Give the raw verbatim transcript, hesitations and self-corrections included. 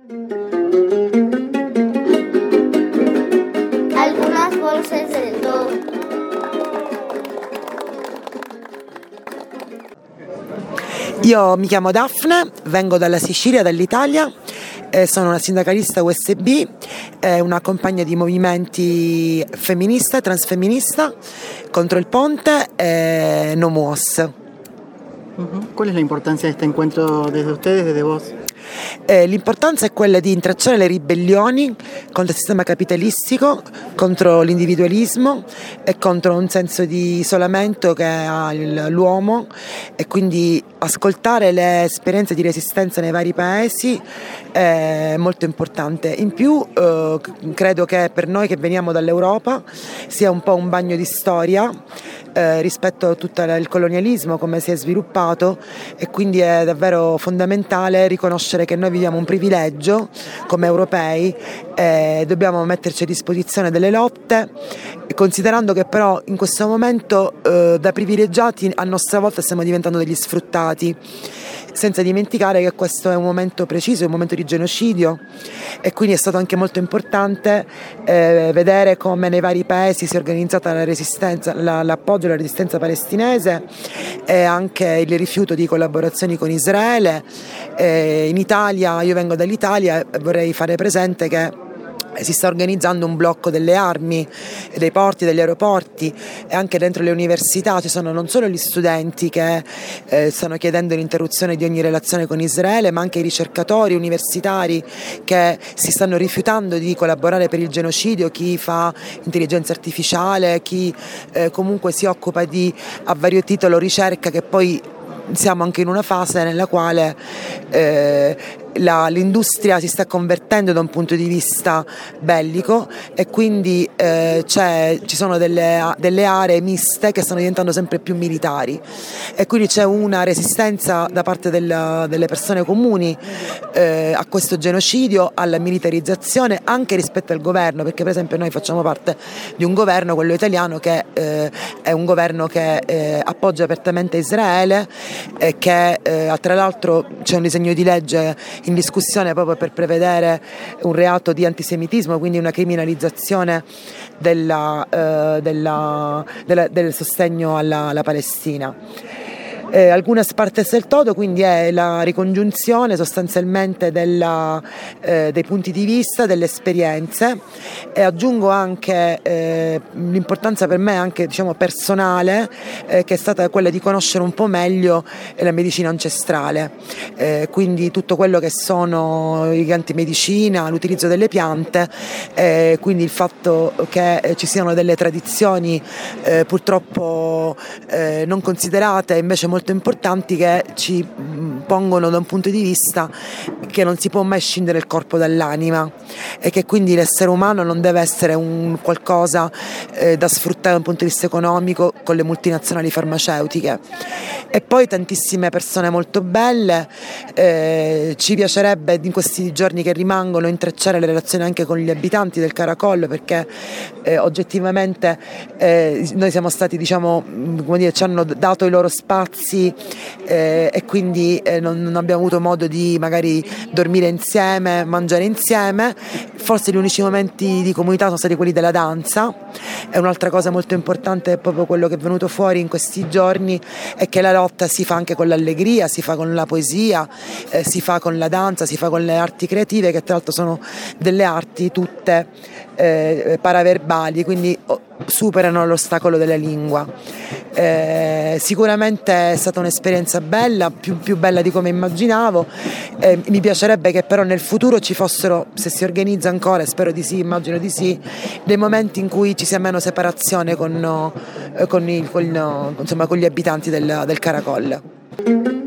Algunas bolsas de todo. Io mi chiamo Daphne, vengo dalla Sicilia, dall'Italia, eh, sono una sindacalista U S B, eh, una compagna di movimenti femminista, transfemminista, contro il ponte e No M U O S. Uh-huh. ¿Cuál es la importancia de este encuentro desde ustedes, desde vos? Eh, l'importanza è quella di intralciare le ribellioni contro il sistema capitalistico, contro l'individualismo e contro un senso di isolamento che ha l'uomo, e quindi ascoltare le esperienze di resistenza nei vari paesi è molto importante. In più eh, credo che per noi che veniamo dall'Europa sia un po' un bagno di storia eh, rispetto a tutto il colonialismo, come si è sviluppato, e quindi è davvero fondamentale riconoscere che noi viviamo un privilegio come europei e dobbiamo metterci a disposizione delle lotte, considerando che però in questo momento eh, da privilegiati a nostra volta stiamo diventando degli sfruttati, senza dimenticare che questo è un momento preciso, è un momento di genocidio, e quindi è stato anche molto importante eh, vedere come nei vari paesi si è organizzata la resistenza, la, l'appoggio alla resistenza palestinese e anche il rifiuto di collaborazioni con Israele. Eh, in Italia, io vengo dall'Italia e vorrei fare presente che si sta organizzando un blocco delle armi, dei porti, degli aeroporti, e anche dentro le università ci sono non solo gli studenti che eh, stanno chiedendo l'interruzione di ogni relazione con Israele, ma anche i ricercatori universitari che si stanno rifiutando di collaborare per il genocidio, chi fa intelligenza artificiale, chi eh, comunque si occupa di a vario titolo ricerca, che poi siamo anche in una fase nella quale eh, la, l'industria si sta convertendo da un punto di vista bellico, e quindi eh, c'è, ci sono delle, delle aree miste che stanno diventando sempre più militari, e quindi c'è una resistenza da parte del, delle persone comuni eh, a questo genocidio, alla militarizzazione anche rispetto al governo, perché per esempio noi facciamo parte di un governo, quello italiano, che eh, è un governo che eh, appoggia apertamente Israele, e che eh, tra l'altro c'è un disegno di legge in discussione proprio per prevedere un reato di antisemitismo, quindi una criminalizzazione della, eh, della, della, del sostegno alla, alla Palestina. Eh, algunas partes del todo, quindi è la ricongiunzione sostanzialmente della, eh, dei punti di vista, delle esperienze, e aggiungo anche eh, l'importanza per me anche, diciamo, personale, eh, che è stata quella di conoscere un po' meglio la medicina ancestrale, eh, quindi tutto quello che sono i antimedicina, l'utilizzo delle piante, eh, quindi il fatto che eh, ci siano delle tradizioni eh, purtroppo eh, non considerate, invece molto importanti, che ci pongono da un punto di vista che non si può mai scindere il corpo dall'anima, e che quindi l'essere umano non deve essere un qualcosa eh, da sfruttare da un punto di vista economico con le multinazionali farmaceutiche. E poi tantissime persone molto belle, eh, ci piacerebbe in questi giorni che rimangono intrecciare le relazioni anche con gli abitanti del Caracol, perché eh, oggettivamente eh, noi siamo stati, diciamo, come dire, ci hanno dato i loro spazi, eh, e quindi eh, non, non abbiamo avuto modo di magari dormire insieme, mangiare insieme. Forse gli unici momenti di comunità sono stati quelli della danza. E un'altra cosa molto importante è proprio quello che è venuto fuori in questi giorni, è che la lotta si fa anche con l'allegria, si fa con la poesia, eh, si fa con la danza, si fa con le arti creative, che tra l'altro sono delle arti tutte eh, paraverbali, quindi superano l'ostacolo della lingua. Eh, sicuramente è stata un'esperienza bella, più, più bella di come immaginavo. Eh, mi piacerebbe che però nel futuro ci fossero, se si organizza ancora, e spero di sì, immagino di sì, dei momenti in cui ci sia meno separazione con, eh, con, il, con, insomma, con gli abitanti del, del Caracol.